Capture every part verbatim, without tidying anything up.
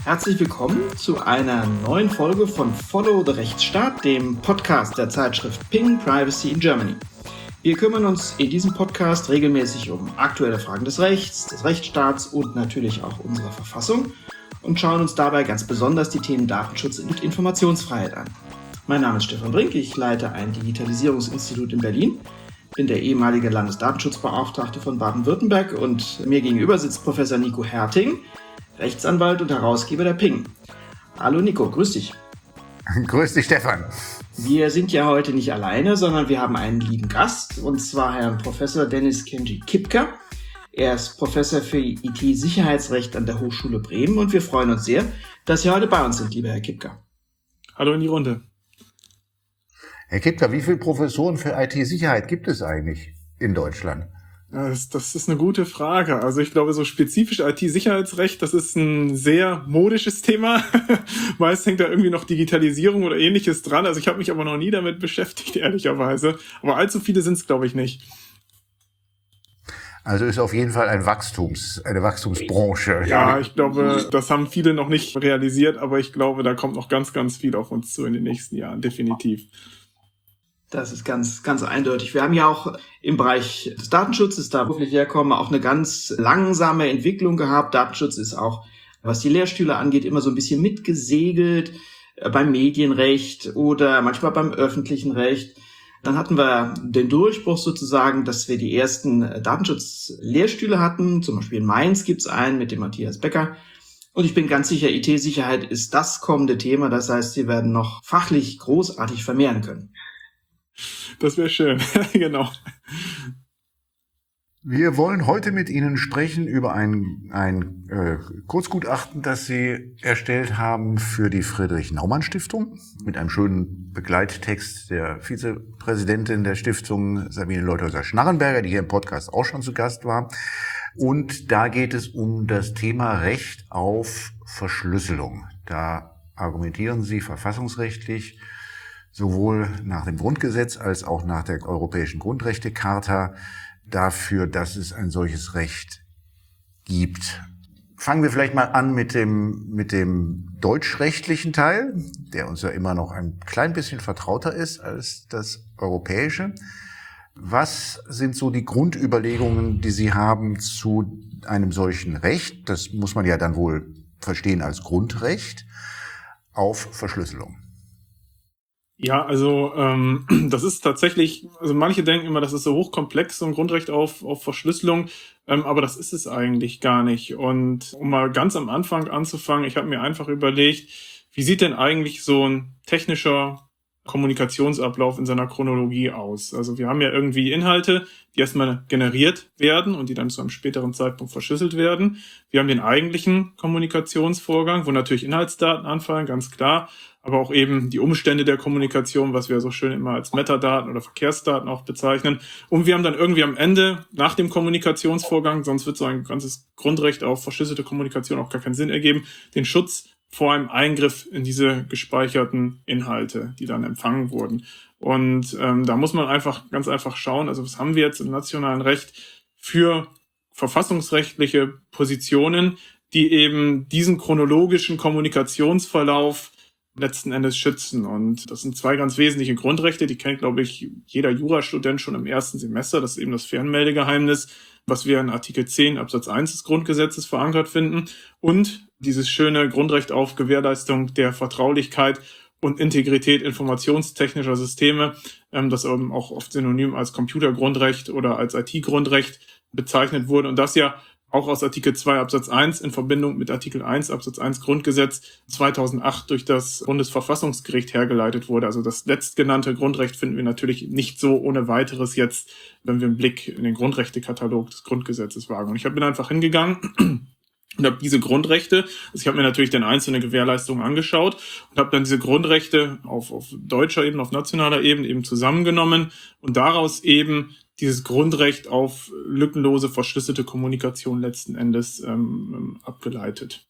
Herzlich willkommen zu einer neuen Folge von Follow the Rechtsstaat, dem Podcast der Zeitschrift Ping Privacy in Germany. Wir kümmern uns in diesem Podcast regelmäßig um aktuelle Fragen des Rechts, des Rechtsstaats und natürlich auch unserer Verfassung und schauen uns dabei ganz besonders die Themen Datenschutz und Informationsfreiheit an. Mein Name ist Stefan Brink, ich leite ein Digitalisierungsinstitut in Berlin, bin der ehemalige Landesdatenschutzbeauftragte von Baden-Württemberg und mir gegenüber sitzt Professor Nico Herting, Rechtsanwalt und Herausgeber der Ping. Hallo Nico, grüß dich. Grüß dich, Stefan. Wir sind ja heute nicht alleine, sondern wir haben einen lieben Gast, und zwar Herrn Professor Dennis Kenji Kipka. Er ist Professor für I T-Sicherheitsrecht an der Hochschule Bremen und wir freuen uns sehr, dass Sie heute bei uns sind, lieber Herr Kipka. Hallo in die Runde. Herr Kipka, wie viele Professoren für I T-Sicherheit gibt es eigentlich in Deutschland? Das, das ist eine gute Frage. Also ich glaube, so spezifisch I T-Sicherheitsrecht, das ist ein sehr modisches Thema. Meist hängt da irgendwie noch Digitalisierung oder Ähnliches dran. Also ich habe mich aber noch nie damit beschäftigt, ehrlicherweise. Aber allzu viele sind es, glaube ich, nicht. Also ist auf jeden Fall ein Wachstums, eine Wachstumsbranche. Ja, ich glaube, das haben viele noch nicht realisiert, aber ich glaube, da kommt noch ganz, ganz viel auf uns zu in den nächsten Jahren, definitiv. Das ist ganz, ganz eindeutig. Wir haben ja auch im Bereich des Datenschutzes, da beruflich herkommen, auch eine ganz langsame Entwicklung gehabt. Datenschutz ist auch, was die Lehrstühle angeht, immer so ein bisschen mitgesegelt, äh, beim Medienrecht oder manchmal beim öffentlichen Recht. Dann hatten wir den Durchbruch sozusagen, dass wir die ersten Datenschutzlehrstühle hatten. Zum Beispiel in Mainz gibt's einen mit dem Matthias Becker. Und ich bin ganz sicher, I T-Sicherheit ist das kommende Thema. Das heißt, sie werden noch fachlich großartig vermehren können. Das wäre schön, genau. Wir wollen heute mit Ihnen sprechen über ein, ein äh, Kurzgutachten, das Sie erstellt haben für die Friedrich-Naumann-Stiftung mit einem schönen Begleittext der Vizepräsidentin der Stiftung, Sabine Leuthäuser-Schnarrenberger, die hier im Podcast auch schon zu Gast war. Und da geht es um das Thema Recht auf Verschlüsselung. Da argumentieren Sie verfassungsrechtlich sowohl nach dem Grundgesetz als auch nach der Europäischen Grundrechtecharta dafür, dass es ein solches Recht gibt. Fangen wir vielleicht mal an mit dem, mit dem deutschrechtlichen Teil, der uns ja immer noch ein klein bisschen vertrauter ist als das europäische. Was sind so die Grundüberlegungen, die Sie haben zu einem solchen Recht? Das muss man ja dann wohl verstehen als Grundrecht auf Verschlüsselung. Ja, also ähm, das ist tatsächlich, also manche denken immer, das ist so hochkomplex, so ein Grundrecht auf, auf Verschlüsselung, ähm, aber das ist es eigentlich gar nicht. Und um mal ganz am Anfang anzufangen, ich habe mir einfach überlegt, wie sieht denn eigentlich so ein technischer Kommunikationsablauf in seiner Chronologie aus? Also wir haben ja irgendwie Inhalte, die erstmal generiert werden und die dann zu einem späteren Zeitpunkt verschlüsselt werden. Wir haben den eigentlichen Kommunikationsvorgang, wo natürlich Inhaltsdaten anfallen, ganz klar, aber auch eben die Umstände der Kommunikation, was wir so schön immer als Metadaten oder Verkehrsdaten auch bezeichnen. Und wir haben dann irgendwie am Ende, nach dem Kommunikationsvorgang, sonst wird so ein ganzes Grundrecht auf verschlüsselte Kommunikation auch gar keinen Sinn ergeben, den Schutz vor einem Eingriff in diese gespeicherten Inhalte, die dann empfangen wurden. Und ähm, da muss man einfach ganz einfach schauen, also was haben wir jetzt im nationalen Recht für verfassungsrechtliche Positionen, die eben diesen chronologischen Kommunikationsverlauf letzten Endes schützen. Und das sind zwei ganz wesentliche Grundrechte, die kennt, glaube ich, jeder Jurastudent schon im ersten Semester. Das ist eben das Fernmeldegeheimnis, was wir in Artikel zehn Absatz eins des Grundgesetzes verankert finden. Und dieses schöne Grundrecht auf Gewährleistung der Vertraulichkeit und Integrität informationstechnischer Systeme, das eben auch oft synonym als Computergrundrecht oder als I T-Grundrecht bezeichnet wurde. Und das ja auch aus Artikel zwei Absatz eins in Verbindung mit Artikel eins Absatz eins Grundgesetz zweitausendacht durch das Bundesverfassungsgericht hergeleitet wurde. Also das letztgenannte Grundrecht finden wir natürlich nicht so ohne weiteres jetzt, wenn wir einen Blick in den Grundrechtekatalog des Grundgesetzes wagen. Und ich bin einfach hingegangen und habe diese Grundrechte, also ich habe mir natürlich dann einzelne Gewährleistungen angeschaut und habe dann diese Grundrechte auf, auf deutscher Ebene, auf nationaler Ebene eben zusammengenommen und daraus eben dieses Grundrecht auf lückenlose, verschlüsselte Kommunikation letzten Endes ähm, abgeleitet.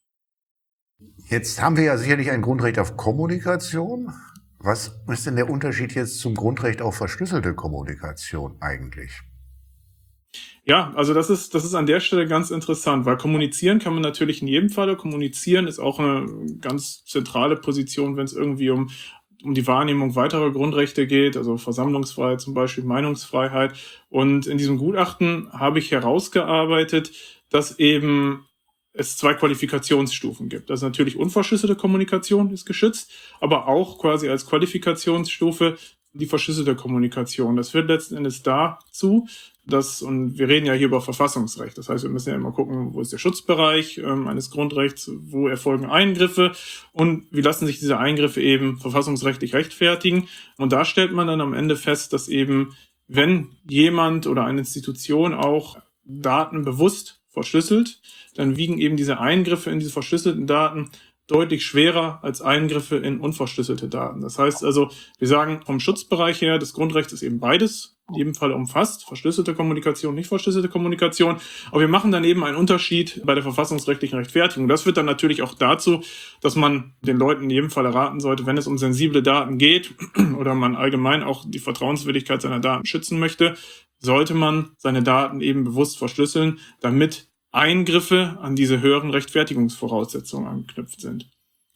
Jetzt haben wir ja sicherlich ein Grundrecht auf Kommunikation. Was ist denn der Unterschied jetzt zum Grundrecht auf verschlüsselte Kommunikation eigentlich? Ja, also das ist, das ist an der Stelle ganz interessant, weil kommunizieren kann man natürlich in jedem Falle. Kommunizieren ist auch eine ganz zentrale Position, wenn es irgendwie um, um die Wahrnehmung weiterer Grundrechte geht, also Versammlungsfreiheit zum Beispiel, Meinungsfreiheit. Und in diesem Gutachten habe ich herausgearbeitet, dass eben es zwei Qualifikationsstufen gibt. Also natürlich unverschlüsselte Kommunikation ist geschützt, aber auch quasi als Qualifikationsstufe die verschlüsselte Kommunikation. Das führt letzten Endes dazu, dass, und wir reden ja hier über Verfassungsrecht, das heißt, wir müssen ja immer gucken, wo ist der Schutzbereich ähm, eines Grundrechts, wo erfolgen Eingriffe und wie lassen sich diese Eingriffe eben verfassungsrechtlich rechtfertigen. Und da stellt man dann am Ende fest, dass eben, wenn jemand oder eine Institution auch Daten bewusst verschlüsselt, dann wiegen eben diese Eingriffe in diese verschlüsselten Daten deutlich schwerer als Eingriffe in unverschlüsselte Daten. Das heißt also, wir sagen vom Schutzbereich her, das Grundrecht ist eben beides in jedem Fall umfasst, verschlüsselte Kommunikation, nicht verschlüsselte Kommunikation. Aber wir machen dann eben einen Unterschied bei der verfassungsrechtlichen Rechtfertigung. Das führt dann natürlich auch dazu, dass man den Leuten in jedem Fall erraten sollte, wenn es um sensible Daten geht oder man allgemein auch die Vertrauenswürdigkeit seiner Daten schützen möchte, sollte man seine Daten eben bewusst verschlüsseln, damit Eingriffe an diese höheren Rechtfertigungsvoraussetzungen anknüpft sind.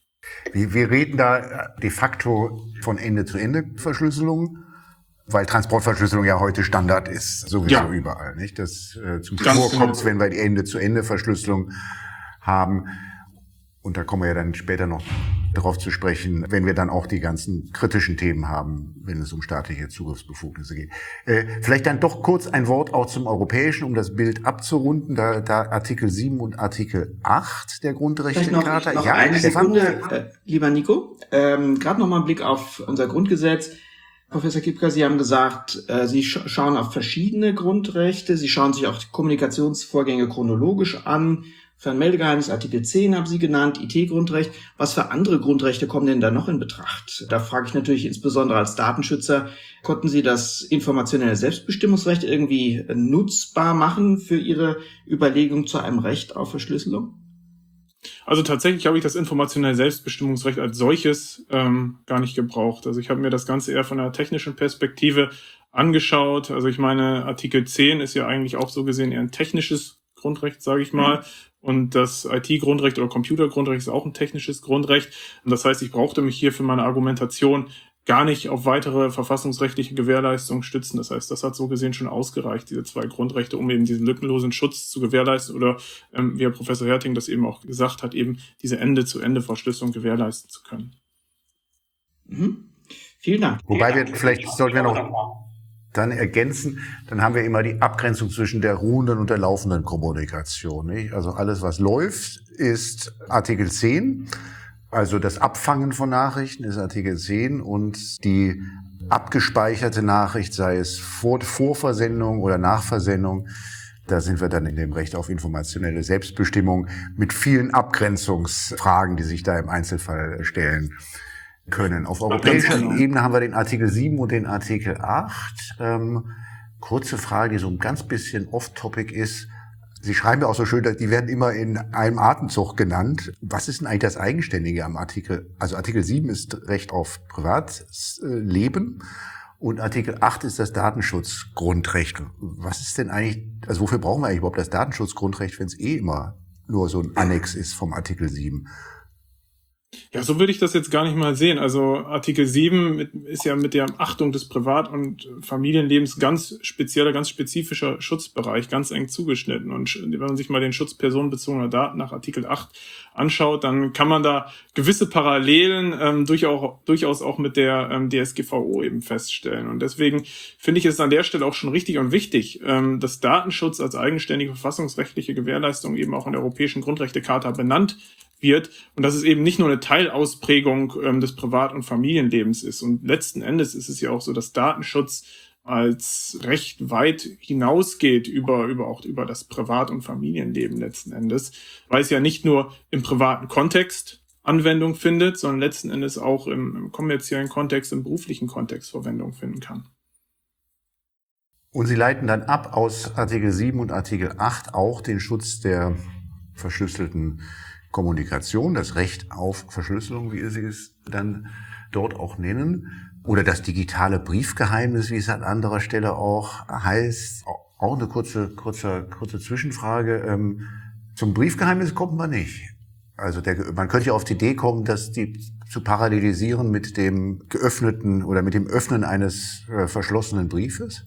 Wir, wir reden da de facto von Ende-zu-Ende-Verschlüsselung, weil Transportverschlüsselung ja heute Standard ist, sowieso ja. überall, nicht? Das äh, zum Spur kommt, wenn wir die Ende-zu-Ende-Verschlüsselung haben. Und da kommen wir ja dann später noch darauf zu sprechen, wenn wir dann auch die ganzen kritischen Themen haben, wenn es um staatliche Zugriffsbefugnisse geht. Äh, vielleicht dann doch kurz ein Wort auch zum Europäischen, um das Bild abzurunden. Da, da Artikel sieben und Artikel acht der Grundrechtecharta. Noch, noch ja, eine Stefan? Sekunde, äh, lieber Nico. Ähm, Gerade noch mal ein Blick auf unser Grundgesetz. Professor Kipka, Sie haben gesagt, äh, Sie sch- schauen auf verschiedene Grundrechte. Sie schauen sich auch die Kommunikationsvorgänge chronologisch an. Fernmeldegeheimnis, Artikel zehn haben Sie genannt, I T-Grundrecht. Was für andere Grundrechte kommen denn da noch in Betracht? Da frage ich natürlich insbesondere als Datenschützer, konnten Sie das informationelle Selbstbestimmungsrecht irgendwie nutzbar machen für Ihre Überlegung zu einem Recht auf Verschlüsselung? Also tatsächlich habe ich das informationelle Selbstbestimmungsrecht als solches ähm, gar nicht gebraucht. Also ich habe mir das Ganze eher von einer technischen Perspektive angeschaut. Also ich meine, Artikel zehn ist ja eigentlich auch so gesehen eher ein technisches Grundrecht, sage ich mal. Mhm. Und das I T-Grundrecht oder Computergrundrecht ist auch ein technisches Grundrecht. Und das heißt, ich brauchte mich hier für meine Argumentation gar nicht auf weitere verfassungsrechtliche Gewährleistungen stützen. Das heißt, das hat so gesehen schon ausgereicht, diese zwei Grundrechte, um eben diesen lückenlosen Schutz zu gewährleisten oder, ähm, wie Herr Professor Herting das eben auch gesagt hat, eben diese Ende-zu-Ende-Verschlüsselung gewährleisten zu können. Mhm. Vielen Dank. Wobei wir, vielleicht sollten wir noch dann ergänzen, dann haben wir immer die Abgrenzung zwischen der ruhenden und der laufenden Kommunikation. Nicht? Also alles, was läuft, ist Artikel zehn. Also das Abfangen von Nachrichten ist Artikel zehn und die abgespeicherte Nachricht, sei es vor, vor Versendung oder nach Versendung, da sind wir dann in dem Recht auf informationelle Selbstbestimmung mit vielen Abgrenzungsfragen, die sich da im Einzelfall stellen können. Auf europäischer Ebene haben wir den Artikel sieben und den Artikel acht. Ähm, kurze Frage, die so ein ganz bisschen off-topic ist. Sie schreiben ja auch so schön, dass die werden immer in einem Atemzug genannt. Was ist denn eigentlich das Eigenständige am Artikel? Also Artikel sieben ist Recht auf Privatleben und Artikel acht ist das Datenschutzgrundrecht. Was ist denn eigentlich, also wofür brauchen wir eigentlich überhaupt das Datenschutzgrundrecht, wenn es eh immer nur so ein Annex ist vom Artikel sieben? Ja, so würde ich das jetzt gar nicht mal sehen. Also Artikel sieben ist ja mit der Achtung des Privat- und Familienlebens ganz spezieller, ganz spezifischer Schutzbereich, ganz eng zugeschnitten. Und wenn man sich mal den Schutz personenbezogener Daten nach Artikel acht anschaut, dann kann man da gewisse Parallelen ähm, durchaus, durchaus auch mit der ähm, D S G V O eben feststellen. Und deswegen finde ich es an der Stelle auch schon richtig und wichtig, ähm, dass Datenschutz als eigenständige verfassungsrechtliche Gewährleistung eben auch in der Europäischen Grundrechtecharta benannt wird und dass es eben nicht nur eine Teilausprägung ähm, des Privat- und Familienlebens ist. Und letzten Endes ist es ja auch so, dass Datenschutz als recht weit hinausgeht über, über auch über das Privat- und Familienleben letzten Endes, weil es ja nicht nur im privaten Kontext Anwendung findet, sondern letzten Endes auch im, im kommerziellen Kontext, im beruflichen Kontext Verwendung finden kann. Und Sie leiten dann ab aus Artikel sieben und Artikel acht auch den Schutz der verschlüsselten Kommunikation, das Recht auf Verschlüsselung, wie Sie es dann dort auch nennen, oder das digitale Briefgeheimnis, wie es an anderer Stelle auch heißt, Auch eine kurze, kurze, kurze Zwischenfrage. Ähm, zum Briefgeheimnis kommt man nicht. Also der, man könnte ja auf die Idee kommen, dass die zu parallelisieren mit dem geöffneten oder mit dem Öffnen eines äh, verschlossenen Briefes.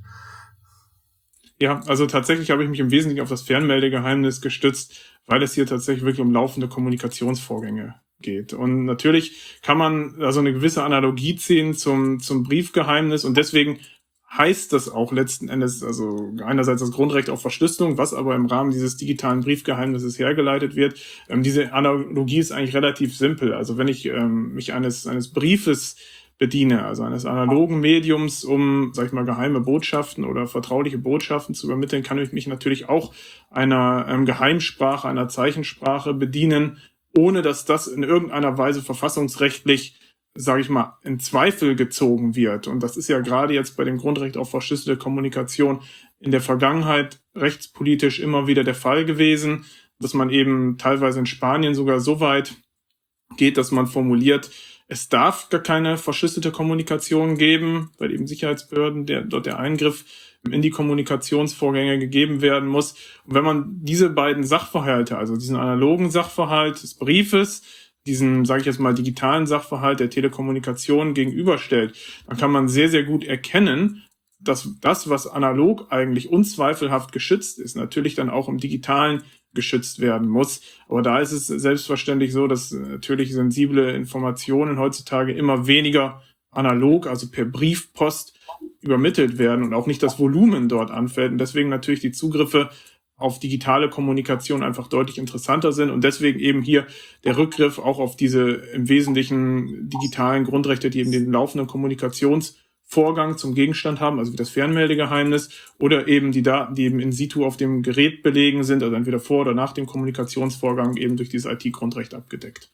Ja, also tatsächlich habe ich mich im Wesentlichen auf das Fernmeldegeheimnis gestützt, weil es hier tatsächlich wirklich um laufende Kommunikationsvorgänge geht. Und natürlich kann man also eine gewisse Analogie ziehen zum, zum Briefgeheimnis und deswegen heißt das auch letzten Endes, also einerseits das Grundrecht auf Verschlüsselung, was aber im Rahmen dieses digitalen Briefgeheimnisses hergeleitet wird. Ähm, diese Analogie ist eigentlich relativ simpel. Also wenn ich ähm, mich eines, eines Briefes bediene, also eines analogen Mediums, um, sag ich mal, geheime Botschaften oder vertrauliche Botschaften zu übermitteln, kann ich mich natürlich auch einer ähm, Geheimsprache, einer Zeichensprache bedienen, ohne dass das in irgendeiner Weise verfassungsrechtlich, sage ich mal, in Zweifel gezogen wird. Und das ist ja gerade jetzt bei dem Grundrecht auf verschlüsselte Kommunikation in der Vergangenheit rechtspolitisch immer wieder der Fall gewesen, dass man eben teilweise in Spanien sogar so weit geht, dass man formuliert, es darf gar keine verschlüsselte Kommunikation geben, weil eben Sicherheitsbehörden der, dort der Eingriff in die Kommunikationsvorgänge gegeben werden muss. Und wenn man diese beiden Sachverhalte, also diesen analogen Sachverhalt des Briefes, diesen, sage ich jetzt mal, digitalen Sachverhalt der Telekommunikation gegenüberstellt, dann kann man sehr, sehr gut erkennen, dass das, was analog eigentlich unzweifelhaft geschützt ist, natürlich dann auch im Digitalen geschützt werden muss. Aber da ist es selbstverständlich so, dass natürlich sensible Informationen heutzutage immer weniger analog, also per Briefpost übermittelt werden und auch nicht das Volumen dort anfällt und deswegen natürlich die Zugriffe auf digitale Kommunikation einfach deutlich interessanter sind und deswegen eben hier der Rückgriff auch auf diese im Wesentlichen digitalen Grundrechte, die eben den laufenden Kommunikationsvorgang zum Gegenstand haben, also wie das Fernmeldegeheimnis oder eben die Daten, die eben in situ auf dem Gerät belegen sind, also entweder vor oder nach dem Kommunikationsvorgang eben durch dieses I T-Grundrecht abgedeckt.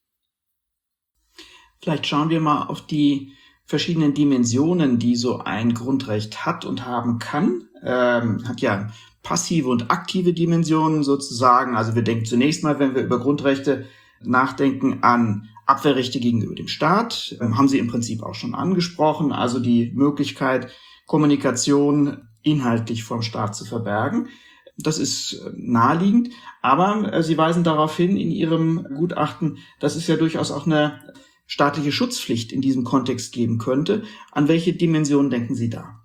Vielleicht schauen wir mal auf die verschiedenen Dimensionen, die so ein Grundrecht hat und haben kann. Ähm, hat ja passive und aktive Dimensionen sozusagen. Also wir denken zunächst mal, wenn wir über Grundrechte nachdenken, an Abwehrrechte gegenüber dem Staat. Ähm, haben Sie im Prinzip auch schon angesprochen. Also die Möglichkeit, Kommunikation inhaltlich vom Staat zu verbergen. Das ist naheliegend. Aber äh, Sie weisen darauf hin in Ihrem Gutachten, dass es ja durchaus auch eine staatliche Schutzpflicht in diesem Kontext geben könnte. An welche Dimensionen denken Sie da?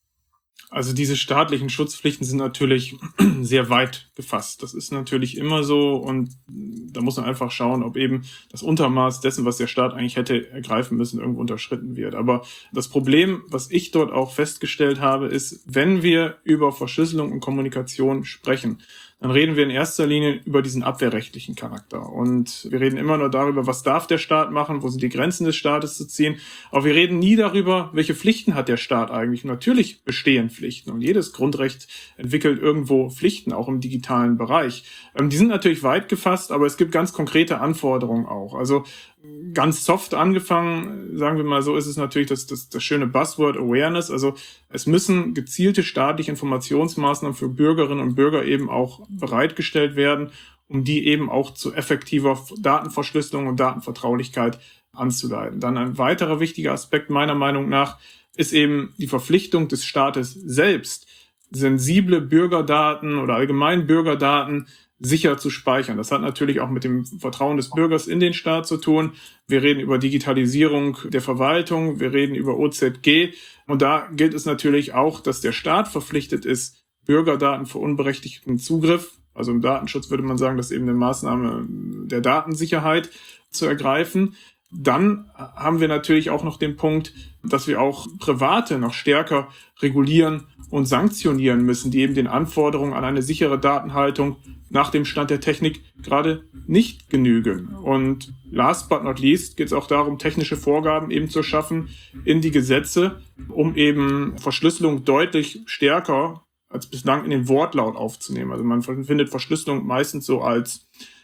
Also diese staatlichen Schutzpflichten sind natürlich sehr weit gefasst. Das ist natürlich immer so und da muss man einfach schauen, ob eben das Untermaß dessen, was der Staat eigentlich hätte ergreifen müssen, irgendwo unterschritten wird. Aber das Problem, was ich dort auch festgestellt habe, ist, wenn wir über Verschlüsselung und Kommunikation sprechen, dann reden wir in erster Linie über diesen abwehrrechtlichen Charakter. Und wir reden immer nur darüber, was darf der Staat machen, wo sind die Grenzen des Staates zu ziehen. Aber wir reden nie darüber, welche Pflichten hat der Staat eigentlich. Und natürlich bestehen Pflichten. Und jedes Grundrecht entwickelt irgendwo Pflichten, auch im digitalen Bereich. Die sind natürlich weit gefasst, aber es gibt ganz konkrete Anforderungen auch. Also ganz soft angefangen, sagen wir mal so, ist es natürlich das, das, das schöne Buzzword Awareness. Also es müssen gezielte staatliche Informationsmaßnahmen für Bürgerinnen und Bürger eben auch bereitgestellt werden, um die eben auch zu effektiver Datenverschlüsselung und Datenvertraulichkeit anzuleiten. Dann ein weiterer wichtiger Aspekt meiner Meinung nach ist eben die Verpflichtung des Staates selbst, sensible Bürgerdaten oder allgemein Bürgerdaten sicher zu speichern. Das hat natürlich auch mit dem Vertrauen des Bürgers in den Staat zu tun. Wir reden über Digitalisierung der Verwaltung, wir reden über O Z G und da gilt es natürlich auch, dass der Staat verpflichtet ist, Bürgerdaten vor unberechtigtem Zugriff, also im Datenschutz würde man sagen, das ist eben eine Maßnahme der Datensicherheit zu ergreifen. Dann haben wir natürlich auch noch den Punkt, dass wir auch Private noch stärker regulieren und sanktionieren müssen, die eben den Anforderungen an eine sichere Datenhaltung nach dem Stand der Technik gerade nicht genügen. Und last but not least geht es auch darum, technische Vorgaben eben zu schaffen in die Gesetze, um eben Verschlüsselung deutlich stärker als bislang in den Wortlaut aufzunehmen. Also man findet Verschlüsselung meistens so als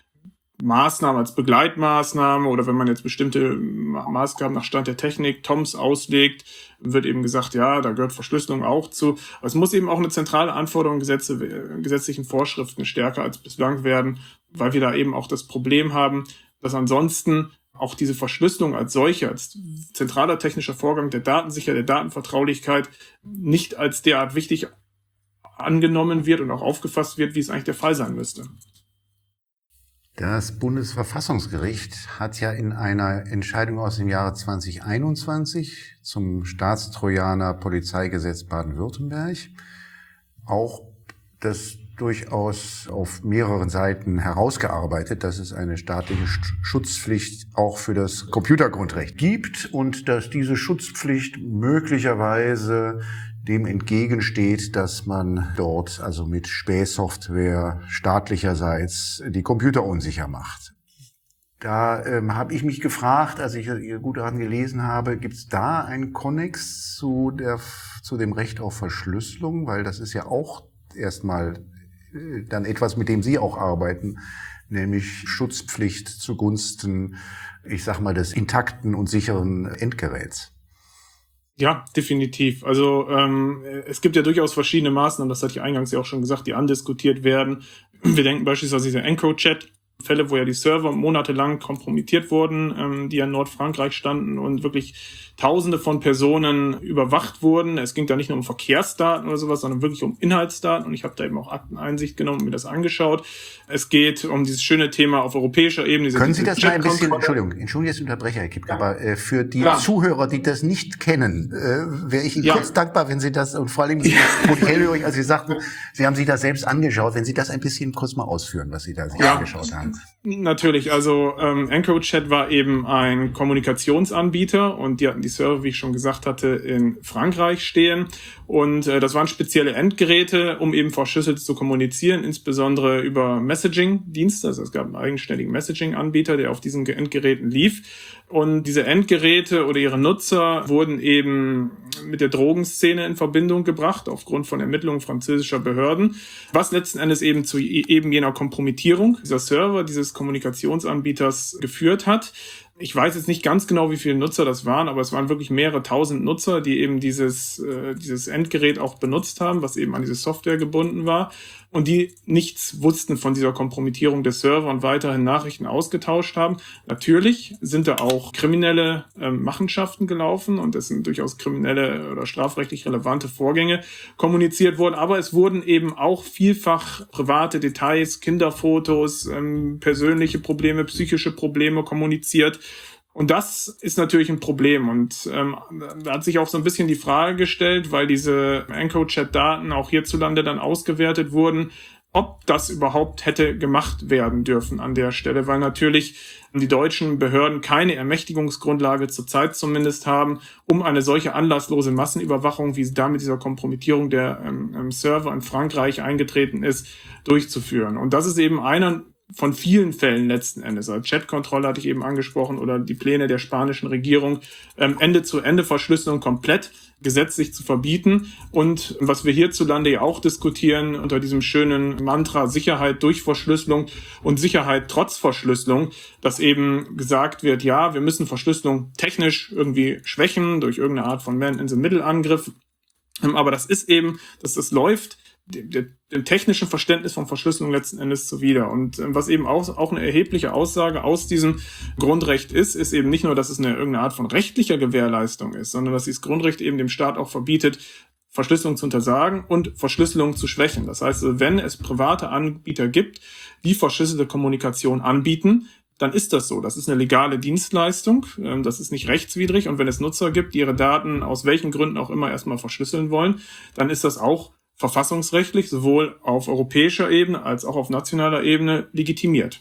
Maßnahmen, als Begleitmaßnahme oder wenn man jetzt bestimmte Maßgaben nach Stand der Technik, T O M S auslegt, wird eben gesagt, ja, da gehört Verschlüsselung auch zu. Aber es muss eben auch eine zentrale Anforderung Gesetze, gesetzlichen Vorschriften stärker als bislang werden, weil wir da eben auch das Problem haben, dass ansonsten auch diese Verschlüsselung als solche, als zentraler technischer Vorgang der Datensicherheit, der Datenvertraulichkeit nicht als derart wichtig angenommen wird und auch aufgefasst wird, wie es eigentlich der Fall sein müsste. Das Bundesverfassungsgericht hat ja in einer Entscheidung aus dem Jahre zwanzig einundzwanzig zum Staatstrojaner Polizeigesetz Baden-Württemberg auch das durchaus auf mehreren Seiten herausgearbeitet, dass es eine staatliche Schutzpflicht auch für das Computergrundrecht gibt und dass diese Schutzpflicht möglicherweise dem entgegensteht, dass man dort also mit Spähsoftware staatlicherseits die Computer unsicher macht. Da ähm, habe ich mich gefragt, als ich Ihr Gutachten gelesen habe, gibt es da einen Konnex zu der zu dem Recht auf Verschlüsselung? Weil das ist ja auch erstmal äh, dann etwas, mit dem Sie auch arbeiten, nämlich Schutzpflicht zugunsten, ich sag mal, des intakten und sicheren Endgeräts. Ja, definitiv. Also ähm, es gibt ja durchaus verschiedene Maßnahmen, das hatte ich eingangs ja auch schon gesagt, die andiskutiert werden. Wir denken beispielsweise diese EncroChat, Fälle, wo ja die Server monatelang kompromittiert wurden, ähm, die ja in Nordfrankreich standen und wirklich Tausende von Personen überwacht wurden. Es ging da nicht nur um Verkehrsdaten oder sowas, sondern wirklich um Inhaltsdaten. Und ich habe da eben auch Akteneinsicht genommen und mir das angeschaut. Es geht um dieses schöne Thema auf europäischer Ebene. Diese, Können Sie das mal ein bisschen, Chat-Kontrolle. Entschuldigung, Entschuldigung, dass ich unterbreche, Herr Kipke, aber äh, für die Klar. Zuhörer, die das nicht kennen, äh, wäre ich Ihnen Ja. kurz dankbar, wenn Sie das, und vor allem, ich wurde hellhörig, als Sie sagten, Sie haben sich das selbst angeschaut, wenn Sie das ein bisschen kurz mal ausführen, was Sie da sich Ja. angeschaut haben. Natürlich, also ähm, EncroChat war eben ein Kommunikationsanbieter und die hatten die Server, wie ich schon gesagt hatte, in Frankreich stehen. Und äh, das waren spezielle Endgeräte, um eben verschlüsselt zu kommunizieren, insbesondere über Messaging-Dienste. Also es gab einen eigenständigen Messaging-Anbieter, der auf diesen Endgeräten lief. Und diese Endgeräte oder ihre Nutzer wurden eben mit der Drogenszene in Verbindung gebracht, aufgrund von Ermittlungen französischer Behörden, was letzten Endes eben zu eben jener Kompromittierung dieser Server, dieses Kommunikationsanbieters geführt hat. Ich weiß jetzt nicht ganz genau, wie viele Nutzer das waren, aber es waren wirklich mehrere tausend Nutzer, die eben dieses, äh, dieses Endgerät auch benutzt haben, was eben an diese Software gebunden war und die nichts wussten von dieser Kompromittierung der Server und weiterhin Nachrichten ausgetauscht haben. Natürlich sind da auch kriminelle äh, Machenschaften gelaufen und es sind durchaus kriminelle oder strafrechtlich relevante Vorgänge kommuniziert worden, aber es wurden eben auch vielfach private Details, Kinderfotos, ähm, persönliche Probleme, psychische Probleme kommuniziert. Und das ist natürlich ein Problem. Und ähm, da hat sich auch so ein bisschen die Frage gestellt, weil diese EncroChat-Daten auch hierzulande dann ausgewertet wurden, ob das überhaupt hätte gemacht werden dürfen an der Stelle, weil natürlich die deutschen Behörden keine Ermächtigungsgrundlage zurzeit zumindest haben, um eine solche anlasslose Massenüberwachung, wie sie da mit dieser Kompromittierung der ähm, Server in Frankreich eingetreten ist, durchzuführen. Und das ist eben einer von vielen Fällen letzten Endes. Also Chat-Kontrolle hatte ich eben angesprochen oder die Pläne der spanischen Regierung, ähm, Ende-zu-Ende-Verschlüsselung komplett gesetzlich zu verbieten. Und was wir hierzulande ja auch diskutieren unter diesem schönen Mantra Sicherheit durch Verschlüsselung und Sicherheit trotz Verschlüsselung, dass eben gesagt wird, ja, wir müssen Verschlüsselung technisch irgendwie schwächen durch irgendeine Art von Man-in-the-Middle-Angriff. Ähm, aber das ist eben, dass das läuft, dem, dem technischen Verständnis von Verschlüsselung letzten Endes zuwider. Und äh, was eben auch, auch eine erhebliche Aussage aus diesem Grundrecht ist, ist eben nicht nur, dass es eine irgendeine Art von rechtlicher Gewährleistung ist, sondern dass dieses Grundrecht eben dem Staat auch verbietet, Verschlüsselung zu untersagen und Verschlüsselung zu schwächen. Das heißt, wenn es private Anbieter gibt, die verschlüsselte Kommunikation anbieten, dann ist das so. Das ist eine legale Dienstleistung, das ist nicht rechtswidrig. Und wenn es Nutzer gibt, die ihre Daten aus welchen Gründen auch immer erstmal verschlüsseln wollen, dann ist das auch verfassungsrechtlich sowohl auf europäischer Ebene als auch auf nationaler Ebene legitimiert.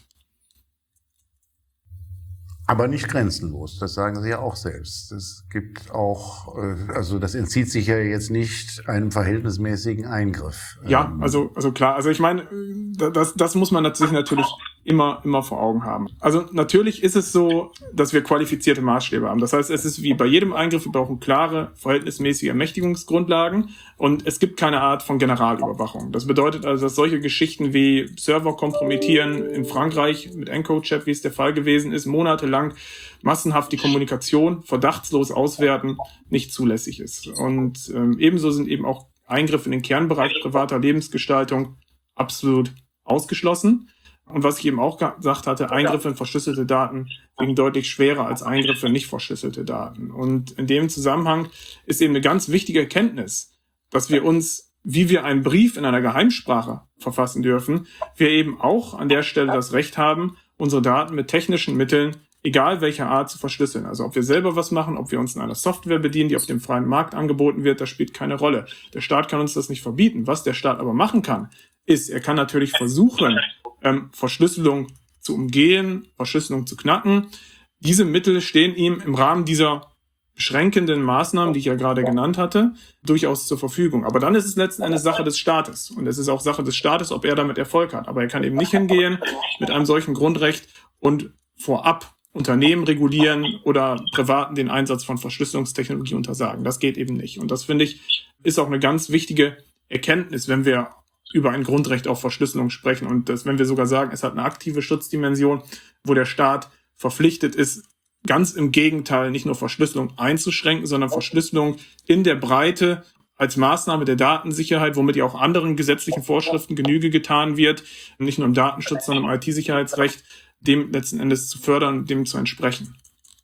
Aber nicht grenzenlos, das sagen Sie ja auch selbst. Es gibt auch, also das entzieht sich ja jetzt nicht einem verhältnismäßigen Eingriff. Ja, also also klar, also ich meine, das das muss man natürlich natürlich immer immer vor Augen haben. Also natürlich ist es so, dass wir qualifizierte Maßstäbe haben. Das heißt, es ist wie bei jedem Eingriff, wir brauchen klare, verhältnismäßige Ermächtigungsgrundlagen und es gibt keine Art von Generalüberwachung. Das bedeutet also, dass solche Geschichten wie Server kompromittieren in Frankreich mit EncroChat, wie es der Fall gewesen ist, monatelang massenhaft die Kommunikation verdachtslos auswerten, nicht zulässig ist. Und ähm, ebenso sind eben auch Eingriffe in den Kernbereich privater Lebensgestaltung absolut ausgeschlossen. Und was ich eben auch gesagt hatte, Eingriffe in verschlüsselte Daten liegen deutlich schwerer als Eingriffe in nicht verschlüsselte Daten. Und in dem Zusammenhang ist eben eine ganz wichtige Erkenntnis, dass wir uns wie wir einen Brief in einer Geheimsprache verfassen dürfen, wir eben auch an der Stelle das Recht haben, unsere Daten mit technischen Mitteln, egal welcher Art, zu verschlüsseln. Also ob wir selber was machen, ob wir uns in einer Software bedienen, die auf dem freien Markt angeboten wird, das spielt keine Rolle. Der Staat kann uns das nicht verbieten. Was der Staat aber machen kann, ist, er kann natürlich versuchen, ähm, Verschlüsselung zu umgehen, Verschlüsselung zu knacken. Diese Mittel stehen ihm im Rahmen dieser beschränkenden Maßnahmen, die ich ja gerade genannt hatte, durchaus zur Verfügung. Aber dann ist es letzten Endes Sache des Staates. Und es ist auch Sache des Staates, ob er damit Erfolg hat. Aber er kann eben nicht hingehen mit einem solchen Grundrecht und vorab Unternehmen regulieren oder Privaten den Einsatz von Verschlüsselungstechnologie untersagen. Das geht eben nicht. Und das, finde ich, ist auch eine ganz wichtige Erkenntnis, wenn wir über ein Grundrecht auf Verschlüsselung sprechen. Und das, wenn wir sogar sagen, es hat eine aktive Schutzdimension, wo der Staat verpflichtet ist, ganz im Gegenteil, nicht nur Verschlüsselung einzuschränken, sondern Verschlüsselung in der Breite als Maßnahme der Datensicherheit, womit ja auch anderen gesetzlichen Vorschriften Genüge getan wird, nicht nur im Datenschutz, sondern im I T-Sicherheitsrecht, dem letzten Endes zu fördern, dem zu entsprechen.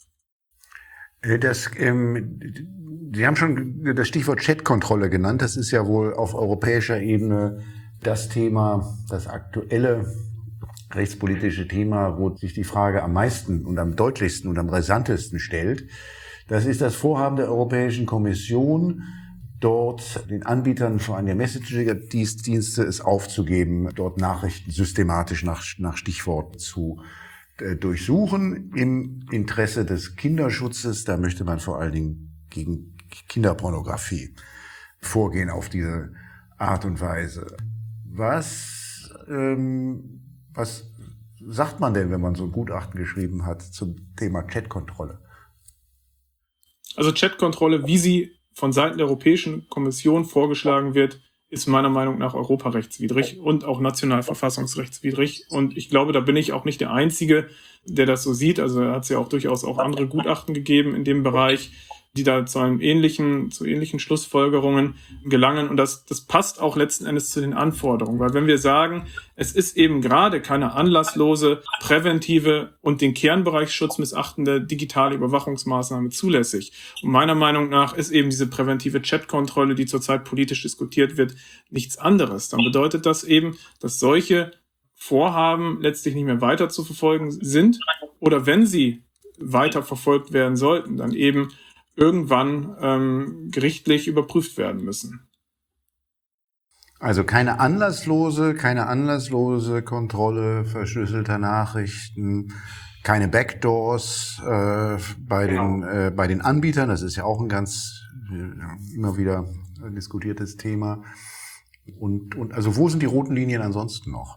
Das, ähm, Sie haben schon das Stichwort Chatkontrolle genannt. Das ist ja wohl auf europäischer Ebene das Thema, das aktuelle rechtspolitische Thema, wo sich die Frage am meisten und am deutlichsten und am brisantesten stellt. Das ist das Vorhaben der Europäischen Kommission, dort den Anbietern vor allem der Messenger-Dienste es aufzugeben, dort Nachrichten systematisch nach, nach Stichworten zu äh, durchsuchen im Interesse des Kinderschutzes. Da möchte man vor allen Dingen gegen Kinderpornografie vorgehen auf diese Art und Weise. Was, ähm, was sagt man denn, wenn man so ein Gutachten geschrieben hat zum Thema Chatkontrolle? Also Chatkontrolle, wie sie von Seiten der Europäischen Kommission vorgeschlagen wird, ist meiner Meinung nach europarechtswidrig und auch national verfassungsrechtswidrig. Und ich glaube, da bin ich auch nicht der Einzige, der das so sieht. Also da hat es ja auch durchaus auch andere Gutachten gegeben in dem Bereich, die da zu einem ähnlichen, zu ähnlichen Schlussfolgerungen gelangen. Und das, das passt auch letzten Endes zu den Anforderungen. Weil wenn wir sagen, es ist eben gerade keine anlasslose, präventive und den Kernbereichsschutz missachtende digitale Überwachungsmaßnahme zulässig. Und meiner Meinung nach ist eben diese präventive Chatkontrolle, die zurzeit politisch diskutiert wird, nichts anderes. Dann bedeutet das eben, dass solche Vorhaben letztlich nicht mehr weiter zu verfolgen sind. Oder wenn sie weiter verfolgt werden sollten, dann eben irgendwann ähm, gerichtlich überprüft werden müssen. Also keine anlasslose, keine anlasslose Kontrolle verschlüsselter Nachrichten, keine Backdoors äh, bei Genau. den äh, bei den Anbietern. Das ist ja auch ein ganz äh, immer wieder diskutiertes Thema. Und und also wo sind die roten Linien ansonsten noch?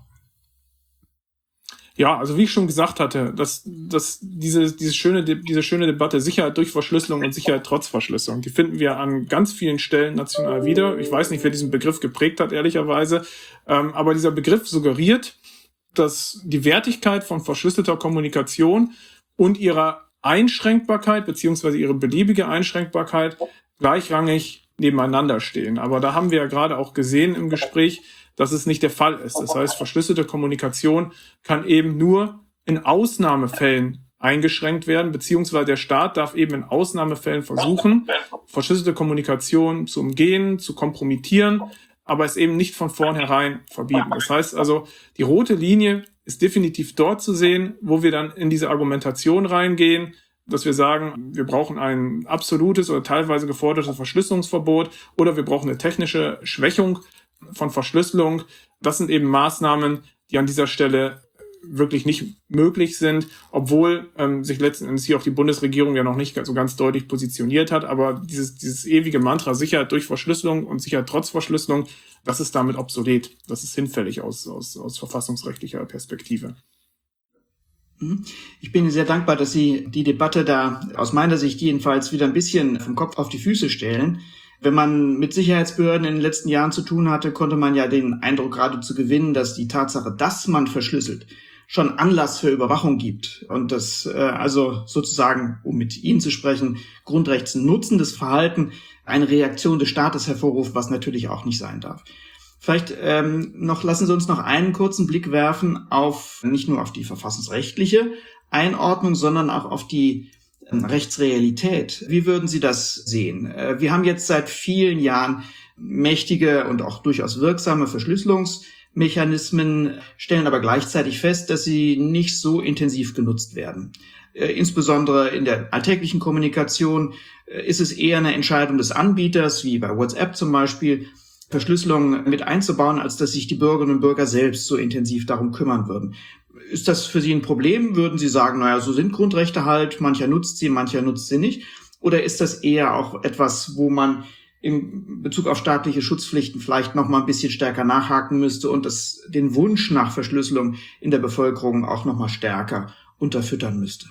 Ja, also wie ich schon gesagt hatte, dass, dass diese, diese schöne, diese schöne Debatte Sicherheit durch Verschlüsselung und Sicherheit trotz Verschlüsselung, die finden wir an ganz vielen Stellen national wieder. Ich weiß nicht, wer diesen Begriff geprägt hat, ehrlicherweise. Ähm, aber dieser Begriff suggeriert, dass die Wertigkeit von verschlüsselter Kommunikation und ihrer Einschränkbarkeit beziehungsweise ihre beliebige Einschränkbarkeit gleichrangig nebeneinander stehen. Aber da haben wir ja gerade auch gesehen im Gespräch, dass es nicht der Fall ist. Das heißt, verschlüsselte Kommunikation kann eben nur in Ausnahmefällen eingeschränkt werden, beziehungsweise der Staat darf eben in Ausnahmefällen versuchen, verschlüsselte Kommunikation zu umgehen, zu kompromittieren, aber es eben nicht von vornherein verbieten. Das heißt also, die rote Linie ist definitiv dort zu sehen, wo wir dann in diese Argumentation reingehen, dass wir sagen, wir brauchen ein absolutes oder teilweise gefordertes Verschlüsselungsverbot oder wir brauchen eine technische Schwächung von Verschlüsselung. Das sind eben Maßnahmen, die an dieser Stelle wirklich nicht möglich sind, obwohl ähm, sich letzten Endes hier auch die Bundesregierung ja noch nicht so ganz deutlich positioniert hat. Aber dieses, dieses ewige Mantra Sicherheit durch Verschlüsselung und Sicherheit trotz Verschlüsselung, das ist damit obsolet. Das ist hinfällig aus, aus, aus verfassungsrechtlicher Perspektive. Ich bin sehr dankbar, dass Sie die Debatte da aus meiner Sicht jedenfalls wieder ein bisschen vom Kopf auf die Füße stellen. Wenn man mit Sicherheitsbehörden in den letzten Jahren zu tun hatte, konnte man ja den Eindruck geradezu gewinnen, dass die Tatsache, dass man verschlüsselt, schon Anlass für Überwachung gibt. Und das äh, also sozusagen, um mit Ihnen zu sprechen, grundrechtsnutzendes Verhalten eine Reaktion des Staates hervorruft, was natürlich auch nicht sein darf. Vielleicht ähm, noch lassen Sie uns noch einen kurzen Blick werfen auf nicht nur auf die verfassungsrechtliche Einordnung, sondern auch auf die Rechtsrealität. Wie würden Sie das sehen? Wir haben jetzt seit vielen Jahren mächtige und auch durchaus wirksame Verschlüsselungsmechanismen, stellen aber gleichzeitig fest, dass sie nicht so intensiv genutzt werden. Insbesondere in der alltäglichen Kommunikation ist es eher eine Entscheidung des Anbieters, wie bei WhatsApp zum Beispiel, Verschlüsselung mit einzubauen, als dass sich die Bürgerinnen und Bürger selbst so intensiv darum kümmern würden. Ist das für Sie ein Problem? Würden Sie sagen, naja, so sind Grundrechte halt, mancher nutzt sie, mancher nutzt sie nicht? Oder ist das eher auch etwas, wo man in Bezug auf staatliche Schutzpflichten vielleicht noch mal ein bisschen stärker nachhaken müsste und das, den Wunsch nach Verschlüsselung in der Bevölkerung auch noch mal stärker unterfüttern müsste?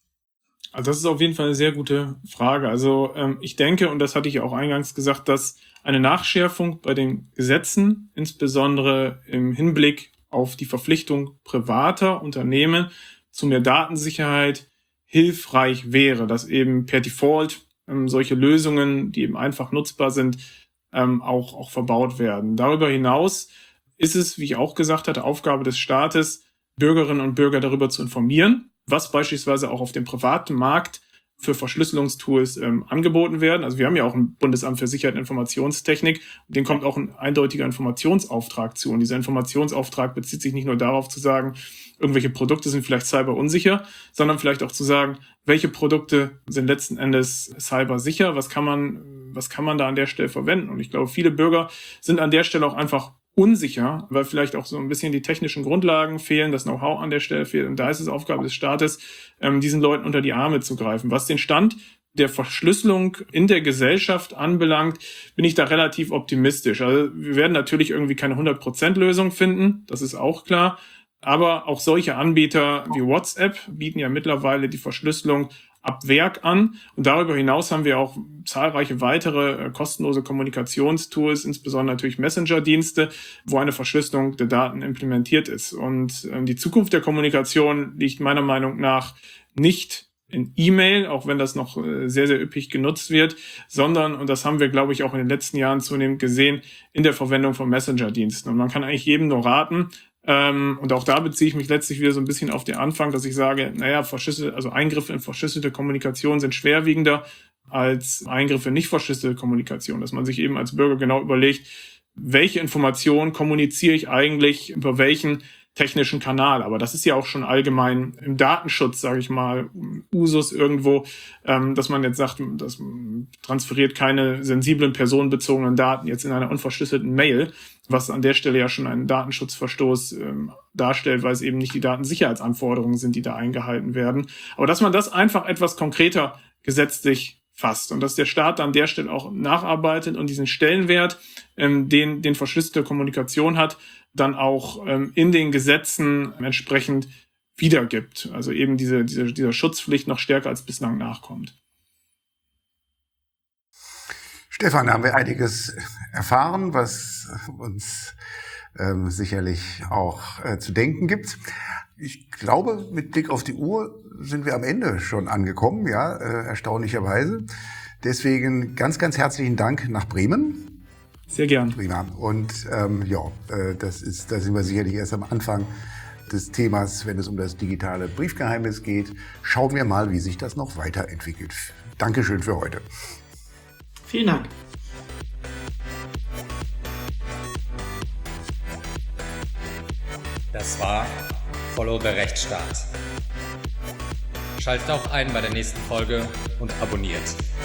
Also das ist auf jeden Fall eine sehr gute Frage. Also ähm, ich denke, und das hatte ich ja auch eingangs gesagt, dass eine Nachschärfung bei den Gesetzen, insbesondere im Hinblick auf die Verpflichtung privater Unternehmen zu mehr Datensicherheit, hilfreich wäre, dass eben per Default ähm, solche Lösungen, die eben einfach nutzbar sind, ähm, auch, auch verbaut werden. Darüber hinaus ist es, wie ich auch gesagt hatte, Aufgabe des Staates, Bürgerinnen und Bürger darüber zu informieren, was beispielsweise auch auf dem privaten Markt für Verschlüsselungstools ähm, angeboten werden. Also wir haben ja auch ein Bundesamt für Sicherheit und Informationstechnik, dem kommt auch ein eindeutiger Informationsauftrag zu. Und dieser Informationsauftrag bezieht sich nicht nur darauf zu sagen, irgendwelche Produkte sind vielleicht cyberunsicher, sondern vielleicht auch zu sagen, welche Produkte sind letzten Endes cybersicher, was kann man, was kann man da an der Stelle verwenden. Und ich glaube, viele Bürger sind an der Stelle auch einfach unsicher, weil vielleicht auch so ein bisschen die technischen Grundlagen fehlen, das Know-how an der Stelle fehlt. Und da ist es Aufgabe des Staates, ähm, diesen Leuten unter die Arme zu greifen. Was den Stand der Verschlüsselung in der Gesellschaft anbelangt, bin ich da relativ optimistisch. Also wir werden natürlich irgendwie keine hundert Prozent Lösung finden, das ist auch klar. Aber auch solche Anbieter wie WhatsApp bieten ja mittlerweile die Verschlüsselung ab Werk an. Und darüber hinaus haben wir auch zahlreiche weitere äh, kostenlose Kommunikationstools, insbesondere natürlich Messenger-Dienste, wo eine Verschlüsselung der Daten implementiert ist. Und äh, die Zukunft der Kommunikation liegt meiner Meinung nach nicht in E-Mail, auch wenn das noch äh, sehr, sehr üppig genutzt wird, sondern, und das haben wir, glaube ich, auch in den letzten Jahren zunehmend gesehen, in der Verwendung von Messenger-Diensten. Und man kann eigentlich jedem nur raten, Ähm, und auch da beziehe ich mich letztlich wieder so ein bisschen auf den Anfang, dass ich sage, naja, verschlüsselte, also Eingriffe in verschlüsselte Kommunikation sind schwerwiegender als Eingriffe in nicht verschlüsselte Kommunikation. Dass man sich eben als Bürger genau überlegt, welche Informationen kommuniziere ich eigentlich über welchen technischen Kanal. Aber das ist ja auch schon allgemein im Datenschutz, sage ich mal, Usus irgendwo, ähm, dass man jetzt sagt, das transferiert keine sensiblen personenbezogenen Daten jetzt in einer unverschlüsselten Mail, was an der Stelle ja schon einen Datenschutzverstoß ähm, darstellt, weil es eben nicht die Datensicherheitsanforderungen sind, die da eingehalten werden. Aber dass man das einfach etwas konkreter gesetzlich fasst und dass der Staat an der Stelle auch nacharbeitet und diesen Stellenwert, ähm, den, den verschlüsselte Kommunikation hat, dann auch ähm, in den Gesetzen entsprechend wiedergibt. Also eben diese, diese, dieser Schutzpflicht noch stärker als bislang nachkommt. Stefan, da haben wir einiges erfahren, was uns ähm, sicherlich auch äh, zu denken gibt. Ich glaube, mit Blick auf die Uhr sind wir am Ende schon angekommen, ja, äh, erstaunlicherweise. Deswegen ganz, ganz herzlichen Dank nach Bremen. Sehr gern. Prima. Und ähm, ja, äh, das ist, da sind wir sicherlich erst am Anfang des Themas, wenn es um das digitale Briefgeheimnis geht. Schauen wir mal, wie sich das noch weiterentwickelt. Dankeschön für heute. Vielen Dank. Das war Follow the Rechtsstaat. Schaltet auch ein bei der nächsten Folge und abonniert.